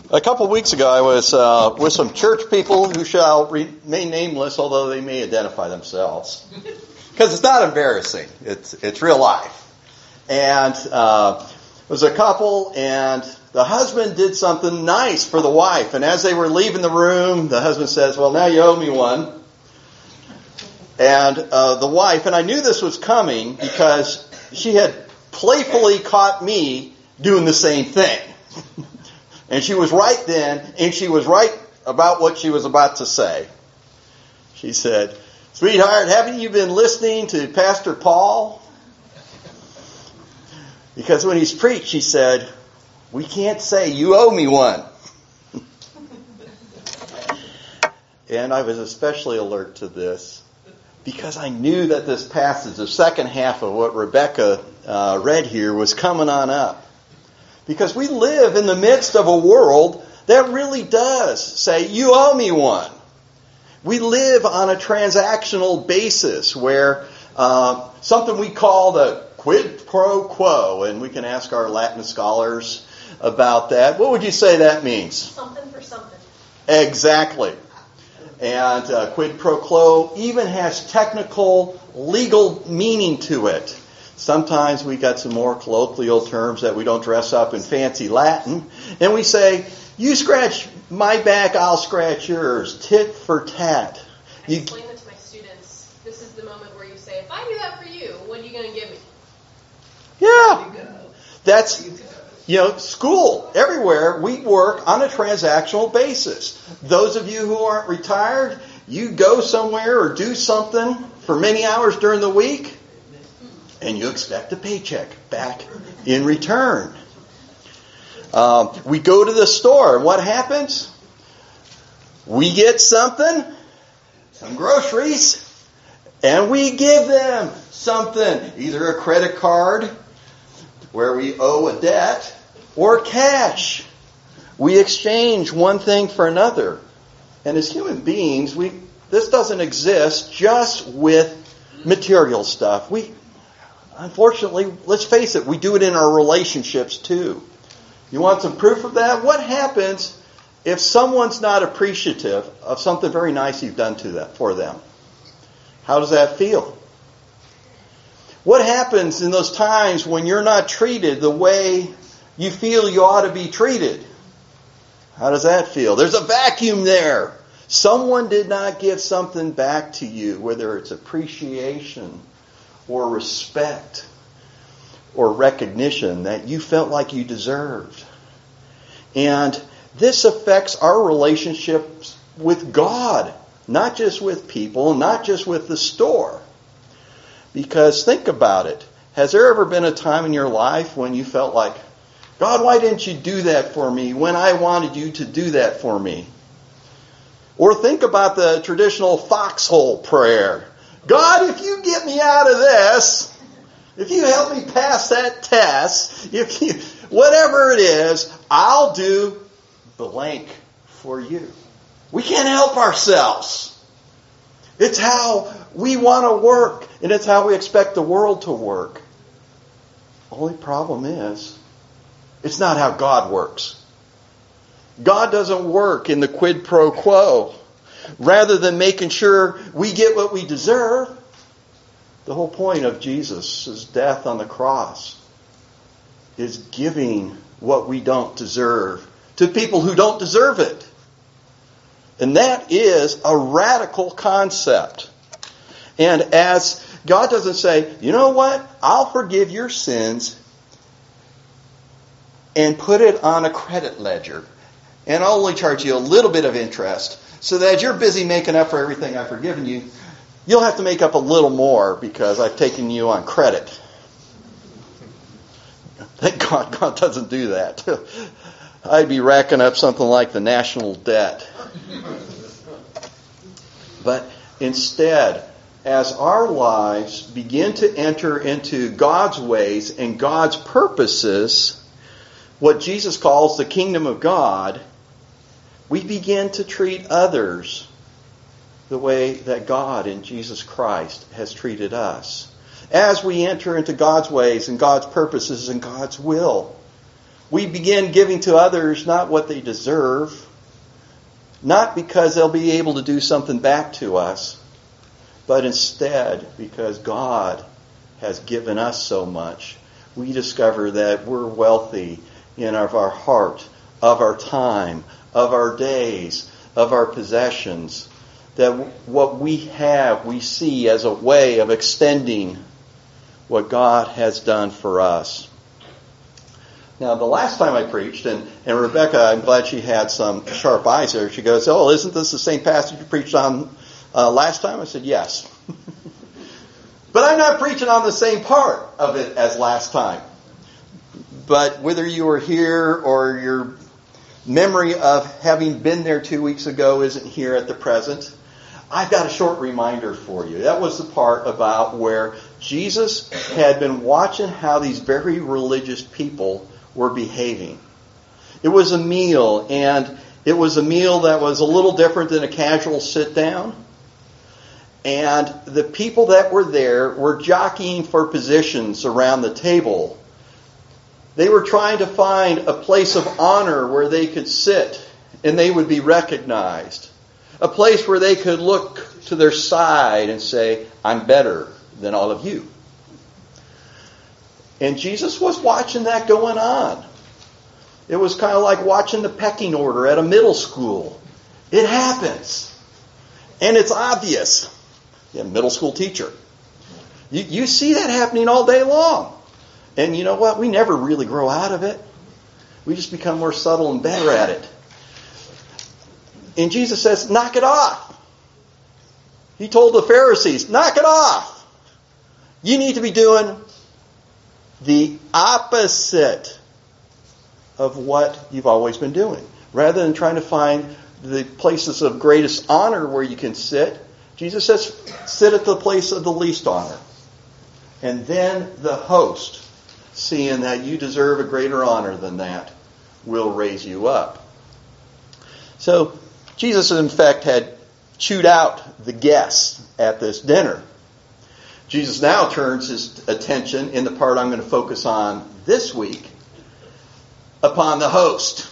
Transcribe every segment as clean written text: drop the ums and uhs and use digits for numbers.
A couple of weeks ago, I was with some church people who shall remain nameless, although they may identify themselves, because it's not embarrassing. It's real life. And it was a couple, and the husband did something nice for the wife. And as they were leaving the room, the husband says, "Well, now you owe me one." And the wife, and I knew this was coming because she had playfully caught me doing the same thing. And she was right then, and she was right about what she was about to say. She said, "Sweetheart, haven't you been listening to Pastor Paul? Because when he's preached," she said, "we can't say you owe me one." And I was especially alert to this because I knew that this passage, the second half of what Rebecca read here, was coming on up. Because we live in the midst of a world that really does say, "You owe me one." We live on a transactional basis where something we call the quid pro quo, and we can ask our Latin scholars about that. What would you say that means? Something for something. Exactly. And quid pro quo even has technical legal meaning to it. Sometimes we got some more colloquial terms that we don't dress up in fancy Latin. And we say, "You scratch my back, I'll scratch yours. Tit for tat." I explain that to my students. This is the moment where you say, "If I do that for you, what are you going to give me?" Yeah. That's, school. Everywhere we work on a transactional basis. Those of you who aren't retired, you go somewhere or do something for many hours during the week, and you expect a paycheck back in return. We go to the store, and what happens? We get something, some groceries, and we give them something. Either a credit card, where we owe a debt, or cash. We exchange one thing for another. And as human beings, this doesn't exist just with material stuff. Unfortunately, let's face it, we do it in our relationships too. You want some proof of that? What happens if someone's not appreciative of something very nice you've done for them? How does that feel? What happens in those times when you're not treated the way you feel you ought to be treated? How does that feel? There's a vacuum there. Someone did not give something back to you, whether it's appreciation or respect or recognition that you felt like you deserved. And this affects our relationships with God, not just with people, not just with the store. Because think about it. Has there ever been a time in your life when you felt like, "God, why didn't you do that for me when I wanted you to do that for me?" Or think about the traditional foxhole prayer. "God, if you get me out of this, if you help me pass that test, whatever it is, I'll do blank for you." We can't help ourselves. It's how we want to work, and it's how we expect the world to work. Only problem is, it's not how God works. God doesn't work in the quid pro quo. Rather than making sure we get what we deserve, the whole point of Jesus' death on the cross is giving what we don't deserve to people who don't deserve it. And that is a radical concept. And as God doesn't say, "You know what? I'll forgive your sins and put it on a credit ledger. And I'll only charge you a little bit of interest so that as you're busy making up for everything I've forgiven you, you'll have to make up a little more because I've taken you on credit." Thank God God doesn't do that. I'd be racking up something like the national debt. But instead, as our lives begin to enter into God's ways and God's purposes, what Jesus calls the kingdom of God, we begin to treat others the way that God in Jesus Christ has treated us. As we enter into God's ways and God's purposes and God's will, we begin giving to others not what they deserve, not because they'll be able to do something back to us, but instead because God has given us so much. We discover that we're wealthy in of our heart, of our time, of our days, of our possessions. That what we have, we see as a way of extending what God has done for us. Now, the last time I preached, and Rebecca, I'm glad she had some sharp eyes there. She goes, "Oh, isn't this the same passage you preached on last time?" I said, "Yes." But I'm not preaching on the same part of it as last time. But whether you were here or your memory of having been there 2 weeks ago isn't here at the present, I've got a short reminder for you. That was the part about where Jesus had been watching how these very religious people were behaving. It was a meal, and it was a meal that was a little different than a casual sit-down. And the people that were there were jockeying for positions around the table. They were trying to find a place of honor where they could sit and they would be recognized. A place where they could look to their side and say, "I'm better than all of you." And Jesus was watching that going on. It was kind of like watching the pecking order at a middle school. It happens. And it's obvious. Yeah, middle school teacher. You see that happening all day long. And you know what? We never really grow out of it. We just become more subtle and better at it. And Jesus says, knock it off. He told the Pharisees, knock it off. You need to be doing the opposite of what you've always been doing. Rather than trying to find the places of greatest honor where you can sit, Jesus says, sit at the place of the least honor. And then the host, seeing that you deserve a greater honor than that, will raise you up. So Jesus, in fact, had chewed out the guests at this dinner. Jesus now turns his attention, in the part I'm going to focus on this week, upon the host.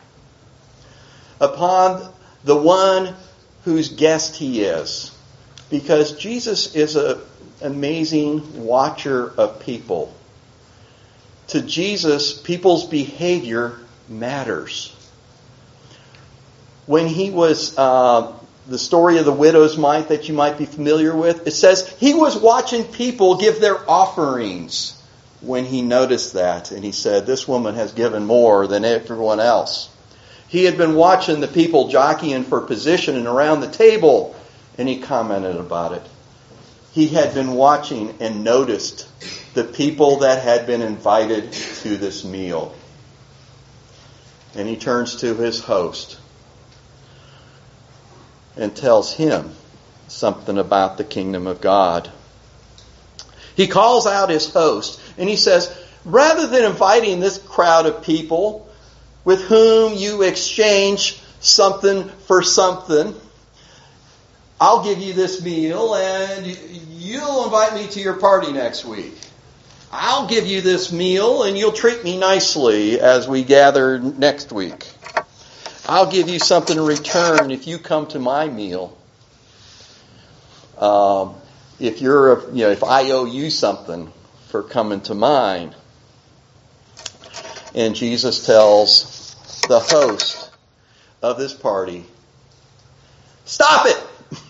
Upon the one whose guest he is. Because Jesus is an amazing watcher of people. To Jesus, people's behavior matters. When he was, the story of the widow's mite that you might be familiar with, it says he was watching people give their offerings when he noticed that. And he said, this woman has given more than everyone else. He had been watching the people jockeying for position and around the table, and he commented about it. He had been watching and noticed the people that had been invited to this meal. And he turns to his host and tells him something about the kingdom of God. He calls out his host and he says, rather than inviting this crowd of people with whom you exchange something for something, I'll give you this meal and you'll invite me to your party next week. I'll give you this meal and you'll treat me nicely as we gather next week. I'll give you something in return if you come to my meal. If I owe you something for coming to mine. And Jesus tells the host of this party, stop it!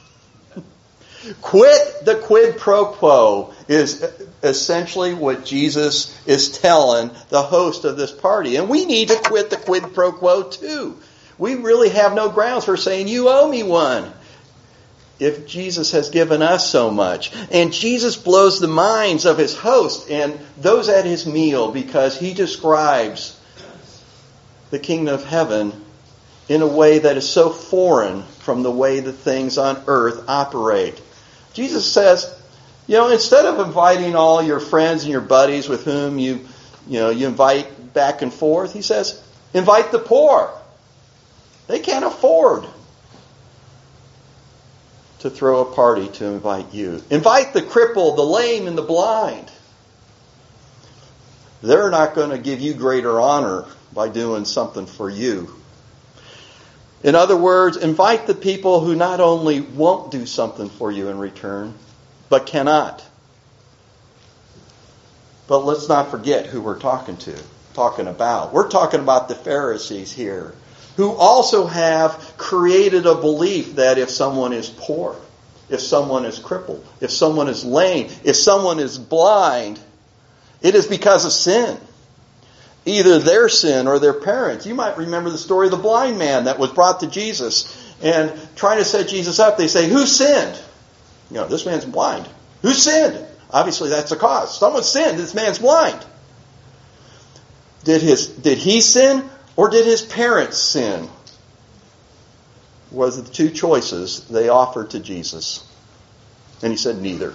Quit the quid pro quo is essentially what Jesus is telling the host of this party. And we need to quit the quid pro quo too. We really have no grounds for saying, you owe me one, if Jesus has given us so much. And Jesus blows the minds of his host and those at his meal because he describes the kingdom of heaven in a way that is so foreign from the way the things on earth operate. Jesus says, instead of inviting all your friends and your buddies with whom you invite back and forth, he says, invite the poor. They can't afford to throw a party to invite you. Invite the crippled, the lame, and the blind. they're not going to give you greater honor by doing something for you. In other words, invite the people who not only won't do something for you in return, but cannot. But let's not forget who we're talking about. We're talking about the Pharisees here, who also have created a belief that if someone is poor, if someone is crippled, if someone is lame, if someone is blind, it is because of sin. Either their sin or their parents. You might remember the story of the blind man that was brought to Jesus. And trying to set Jesus up, they say, who sinned? This man's blind. Who sinned? Obviously that's the cause. Someone sinned. This man's blind. Did he sin or did his parents sin? Was the two choices they offered to Jesus. And he said neither.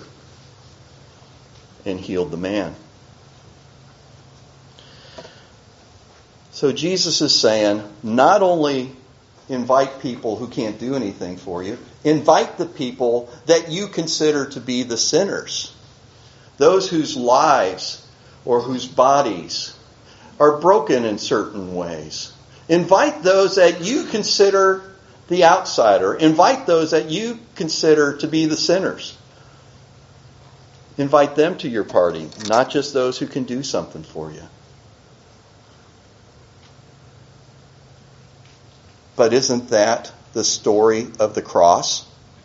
And healed the man. So Jesus is saying, not only invite people who can't do anything for you, invite the people that you consider to be the sinners. Those whose lives or whose bodies are broken in certain ways. Invite those that you consider the outsider. Invite those that you consider to be the sinners. Invite them to your party, not just those who can do something for you. But isn't that the story of the cross?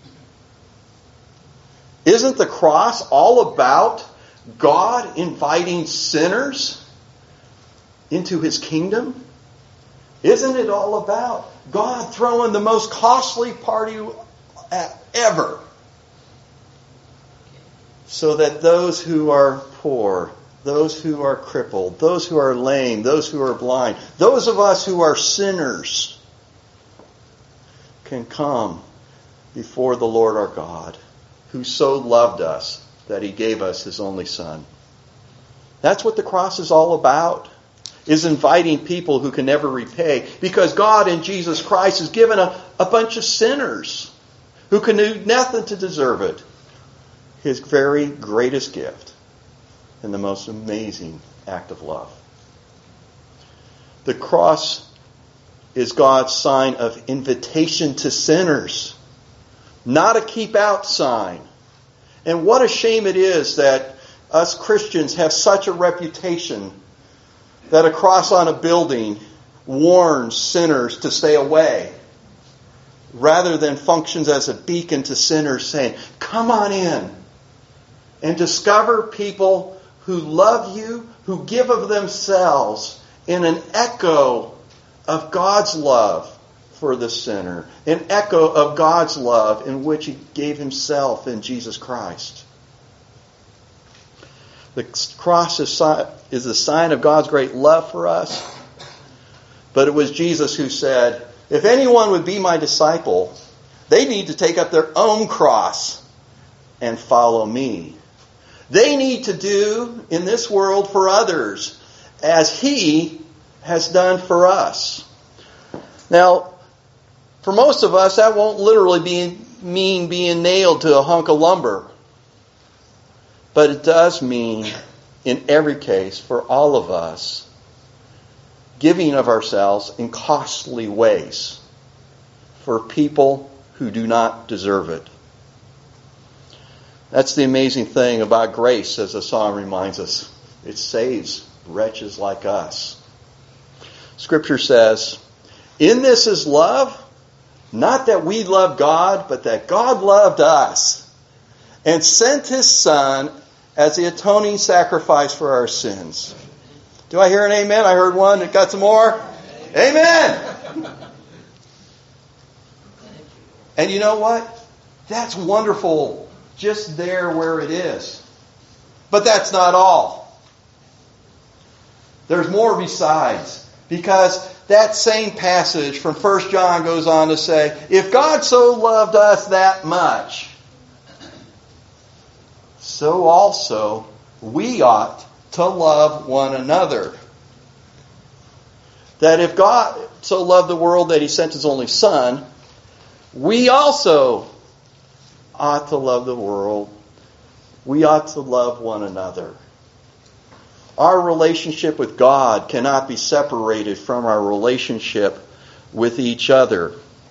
Isn't the cross all about God inviting sinners into His kingdom? Isn't it all about God throwing the most costly party ever so that those who are poor, those who are crippled, those who are lame, those who are blind, those of us who are sinners can come before the Lord our God, who so loved us that He gave us His only Son. That's what the cross is all about, is inviting people who can never repay, because God in Jesus Christ has given a bunch of sinners who can do nothing to deserve it, His very greatest gift and the most amazing act of love. The cross is God's sign of invitation to sinners, not a keep out sign. And what a shame it is that us Christians have such a reputation that a cross on a building warns sinners to stay away, rather than functions as a beacon to sinners saying, come on in and discover people who love you, who give of themselves in an echo of God's love for the sinner, an echo of God's love in which He gave Himself in Jesus Christ. The cross is a sign of God's great love for us, but it was Jesus who said, if anyone would be my disciple, they need to take up their own cross and follow me. They need to do in this world for others as He has done for us. Now, for most of us, that won't literally mean being nailed to a hunk of lumber. But it does mean, in every case, for all of us, giving of ourselves in costly ways for people who do not deserve it. That's the amazing thing about grace, as the song reminds us. It saves wretches like us. Scripture says, in this is love, not that we love God, but that God loved us and sent His Son as the atoning sacrifice for our sins. Do I hear an amen? I heard one. Got some more? Amen! And you know what? That's wonderful just there where it is. But that's not all. There's more besides. Because that same passage from 1 John goes on to say, if God so loved us that much, so also we ought to love one another. That if God so loved the world that He sent His only Son, we also ought to love the world. We ought to love one another. Our relationship with God cannot be separated from our relationship with each other.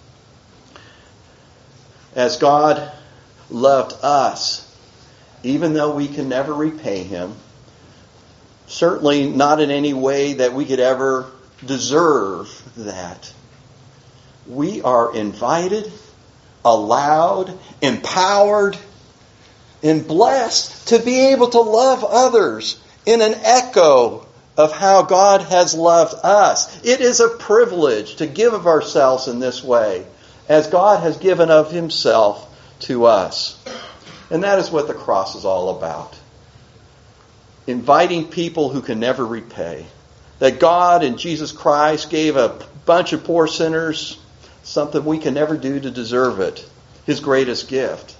As God loved us, even though we can never repay Him, certainly not in any way that we could ever deserve that, we are invited, allowed, empowered, and blessed to be able to love others in an echo of how God has loved us. It is a privilege to give of ourselves in this way, as God has given of Himself to us. And that is what the cross is all about. Inviting people who can never repay. That God in Jesus Christ gave a bunch of poor sinners something we can never do to deserve it. His greatest gift.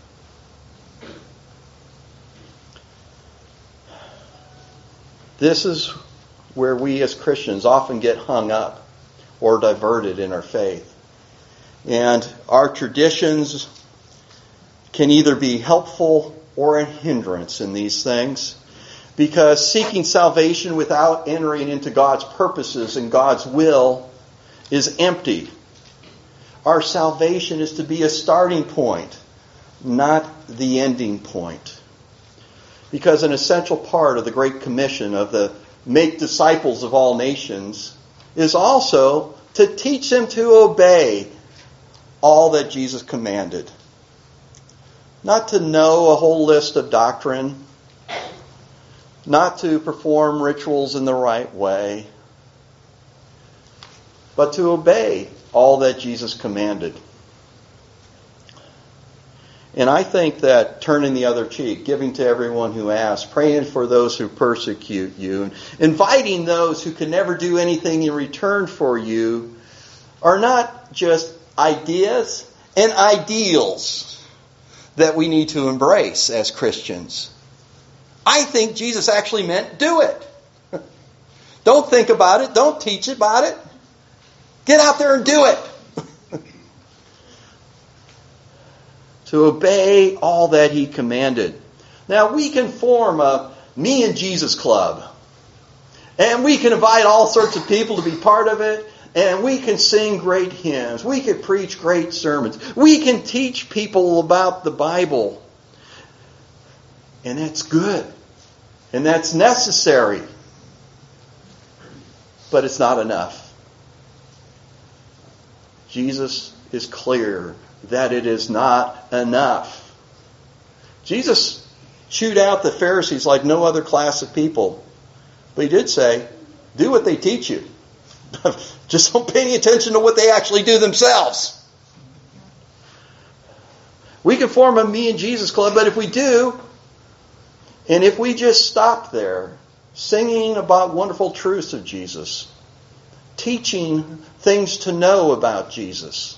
This is where we as Christians often get hung up or diverted in our faith. And our traditions can either be helpful or a hindrance in these things, because seeking salvation without entering into God's purposes and God's will is empty. Our salvation is to be a starting point, not the ending point. Because an essential part of the Great Commission of the make disciples of all nations is also to teach them to obey all that Jesus commanded. Not to know a whole list of doctrine, not to perform rituals in the right way, but to obey all that Jesus commanded. And I think that turning the other cheek, giving to everyone who asks, praying for those who persecute you, and inviting those who can never do anything in return for you, are not just ideas and ideals that we need to embrace as Christians. I think Jesus actually meant do it. Don't think about it. Don't teach about it. Get out there and do it. To obey all that He commanded. Now, we can form a Me and Jesus Club. And we can invite all sorts of people to be part of it. And we can sing great hymns. We can preach great sermons. We can teach people about the Bible. And that's good. And that's necessary. But it's not enough. Jesus is clear that it is not enough. Jesus chewed out the Pharisees like no other class of people. But He did say, do what they teach you. Just don't pay any attention to what they actually do themselves. We can form a Me and Jesus Club, but if we do, and if we just stop there, singing about wonderful truths of Jesus, teaching things to know about Jesus,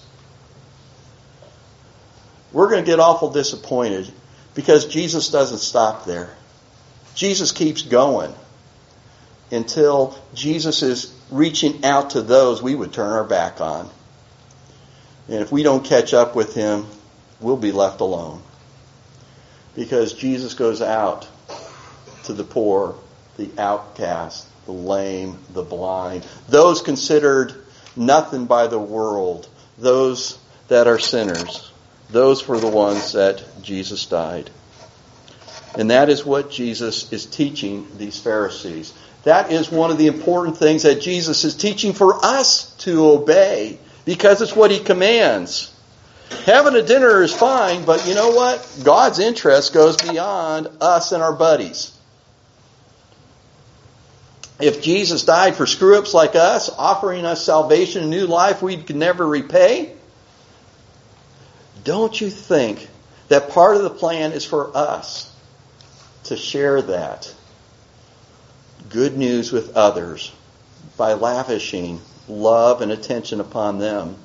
we're going to get awful disappointed, because Jesus doesn't stop there. Jesus keeps going until Jesus is reaching out to those we would turn our back on. And if we don't catch up with Him, we'll be left alone. Because Jesus goes out to the poor, the outcast, the lame, the blind, those considered nothing by the world, those that are sinners. Those were the ones that Jesus died. And that is what Jesus is teaching these Pharisees. That is one of the important things that Jesus is teaching for us to obey, because it's what He commands. Having a dinner is fine, but you know what? God's interest goes beyond us and our buddies. If Jesus died for screw-ups like us, offering us salvation and new life we could never repay, don't you think that part of the plan is for us to share that good news with others by lavishing love and attention upon them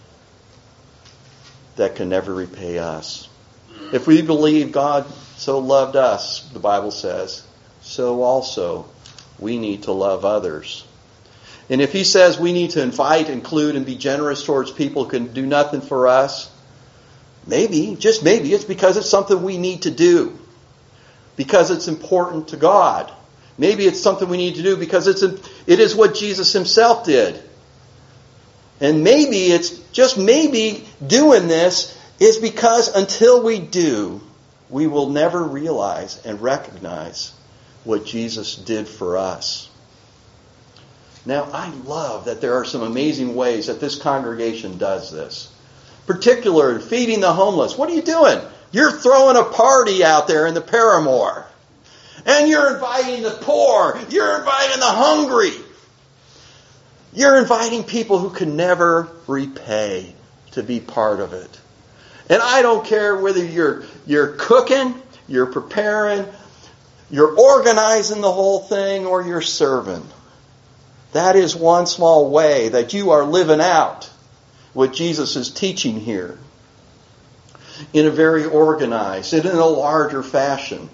that can never repay us? If we believe God so loved us, the Bible says, so also we need to love others. And if He says we need to invite, include, and be generous towards people who can do nothing for us, maybe, just maybe, it's because it's something we need to do. Because it's important to God. Maybe it's something we need to do because it is what Jesus himself did. And maybe it's just maybe doing this is because until we do, we will never realize and recognize what Jesus did for us. Now, I love that there are some amazing ways that this congregation does this. Particularly feeding the homeless. What are you doing? You're throwing a party out there in the Paramore. And you're inviting the poor. You're inviting the hungry. You're inviting people who can never repay to be part of it. And I don't care whether you're cooking, you're preparing, you're organizing the whole thing, or you're serving. That is one small way that you are living out what Jesus is teaching here in a very organized and in a larger fashion.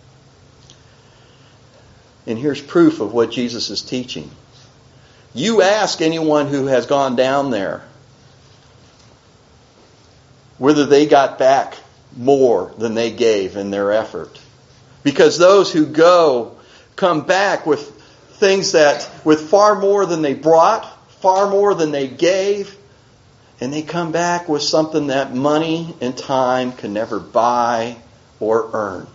And here's proof of what Jesus is teaching. You ask anyone who has gone down there whether they got back more than they gave in their effort. Because those who go come back with things with far more than they brought, far more than they gave, and they come back with something that money and time can never buy or earn.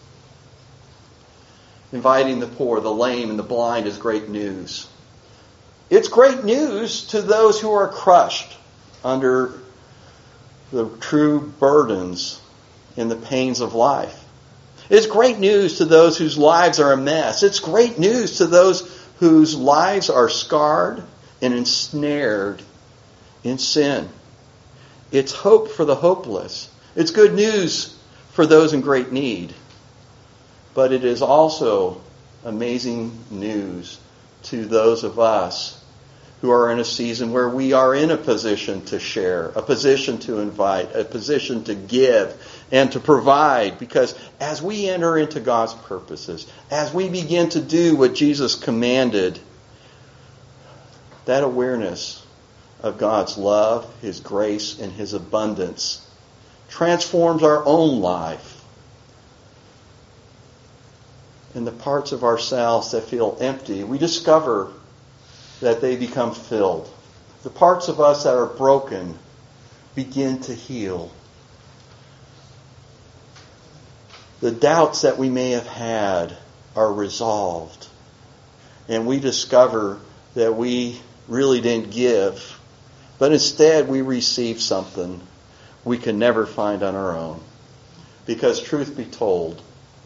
Inviting the poor, the lame, and the blind is great news. It's great news to those who are crushed under the true burdens and the pains of life. It's great news to those whose lives are a mess. It's great news to those whose lives are scarred and ensnared in sin. It's hope for the hopeless. It's good news for those in great need. But it is also amazing news to those of us who are in a season where we are in a position to share, a position to invite, a position to give and to provide. Because as we enter into God's purposes, as we begin to do what Jesus commanded, that awareness of God's love, His grace, and His abundance transforms our own life. In the parts of ourselves that feel empty, we discover that they become filled. The parts of us that are broken begin to heal. The doubts that we may have had are resolved. And we discover that we really didn't give, but instead we receive something we can never find on our own. Because truth be told,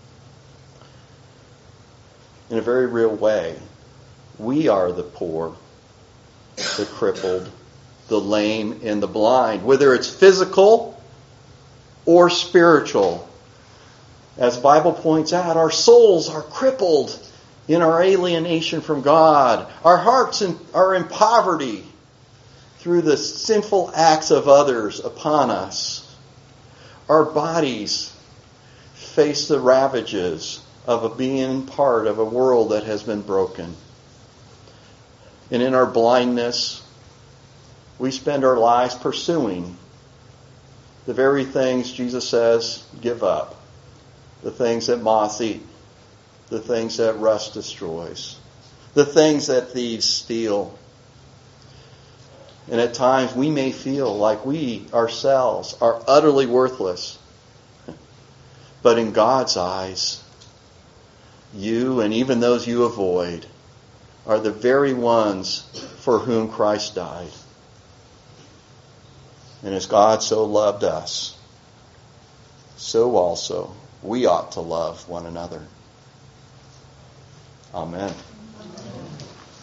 in a very real way, we are the poor, the crippled, the lame, and the blind, whether it's physical or spiritual. As the Bible points out, our souls are crippled in our alienation from God. Our hearts are in poverty through the sinful acts of others upon us. Our bodies face the ravages of being part of a world that has been broken. And in our blindness, we spend our lives pursuing the very things Jesus says, give up. The things that moths eat. The things that rust destroys. The things that thieves steal. And at times we may feel like we ourselves are utterly worthless. But in God's eyes, you and even those you avoid are the very ones for whom Christ died. And as God so loved us, so also we ought to love one another. Amen.